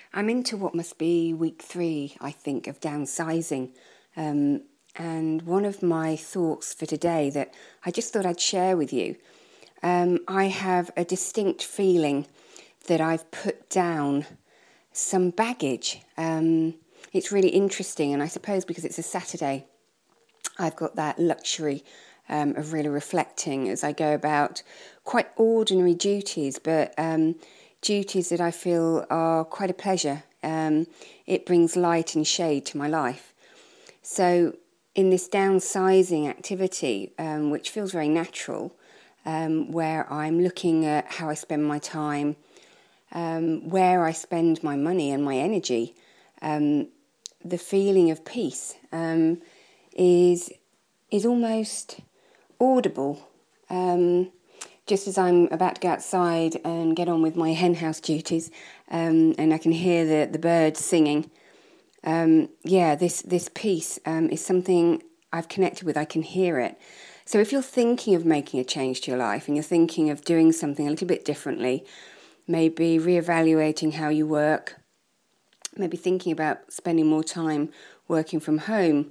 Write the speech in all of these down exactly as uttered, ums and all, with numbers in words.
I'm into what must be week three, I think, of downsizing. Um, and one of my thoughts for today that I just thought I'd share with you, um, I have a distinct feeling that I've put down some baggage. Um, it's really interesting, and I suppose because it's a Saturday, I've got that luxury um, of really reflecting as I go about quite ordinary duties, but um, duties that I feel are quite a pleasure. Um, it brings light and shade to my life. So in this downsizing activity, um, which feels very natural, um, where I'm looking at how I spend my time, um, where I spend my money and my energy, um, the feeling of peace um, is is almost audible. Um, just as I'm about to go outside and get on with my henhouse duties, um, and I can hear the, the birds singing. Um, yeah, this this piece um, is something I've connected with. I can hear it. So if you're thinking of making a change to your life and you're thinking of doing something a little bit differently, maybe reevaluating how you work, maybe thinking about spending more time working from home,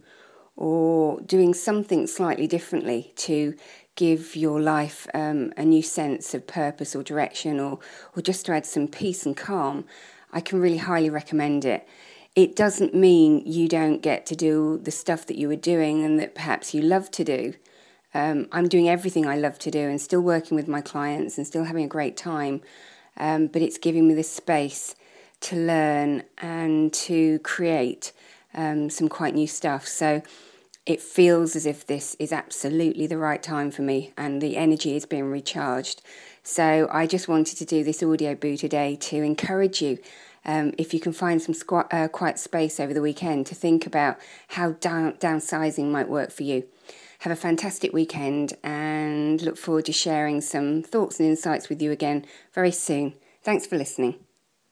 or doing something slightly differently to give your life um, a new sense of purpose or direction, or, or just to add some peace and calm, I can really highly recommend it. It doesn't mean you don't get to do the stuff that you were doing and that perhaps you love to do. Um, I'm doing everything I love to do and still working with my clients and still having a great time, um, but it's giving me this space to learn and to create um, some quite new stuff. So it feels as if this is absolutely the right time for me and the energy is being recharged. So I just wanted to do this audio boo today to encourage you, um, if you can find some squ- uh, quiet space over the weekend, to think about how down- downsizing might work for you. Have a fantastic weekend and look forward to sharing some thoughts and insights with you again very soon. Thanks for listening.